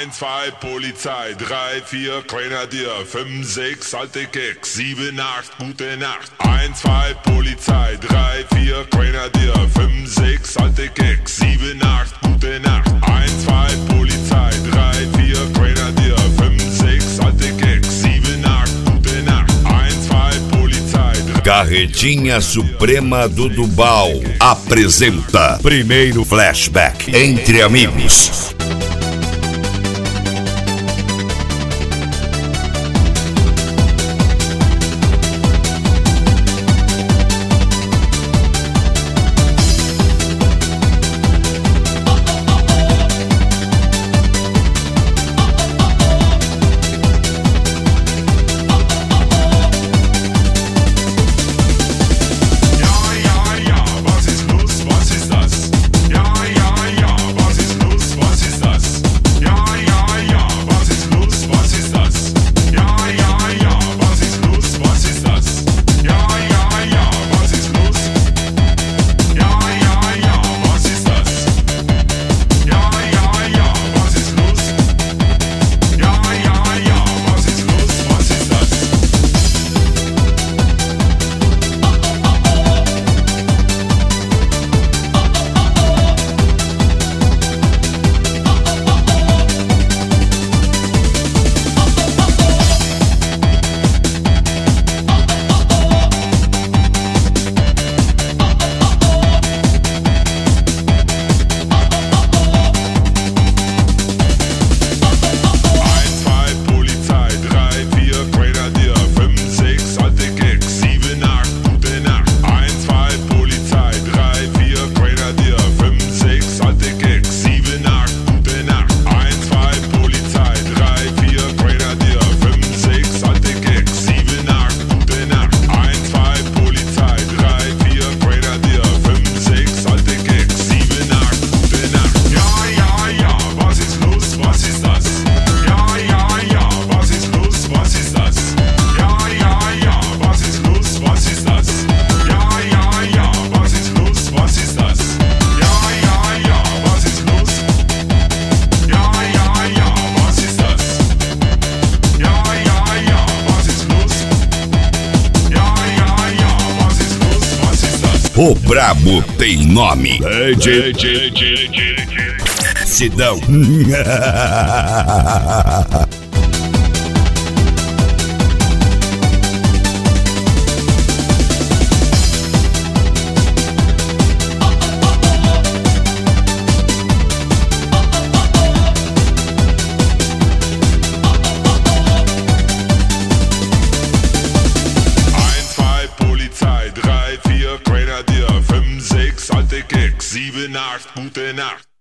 1, 2, Polizei, 3, 4, Grenadier, 5, 6, alte Keks, 7, 8, gute Nacht. 1, 2, Polizei, 3, 4, Grenadier, 5, 6, alte Keks, 7, 8, gute Nacht. 1, 2, Polizei, 3, 4, Grenadier, 5, 6, alte Keks, 7, 8, gute Nacht. 1, 2, Polizei. Carretinha Suprema do Dubal apresenta primeiro flashback entre amigos. O brabo tem nome. Sidão. Grenadier, 5, 6, alte Keks, 7, 8, gute Nacht.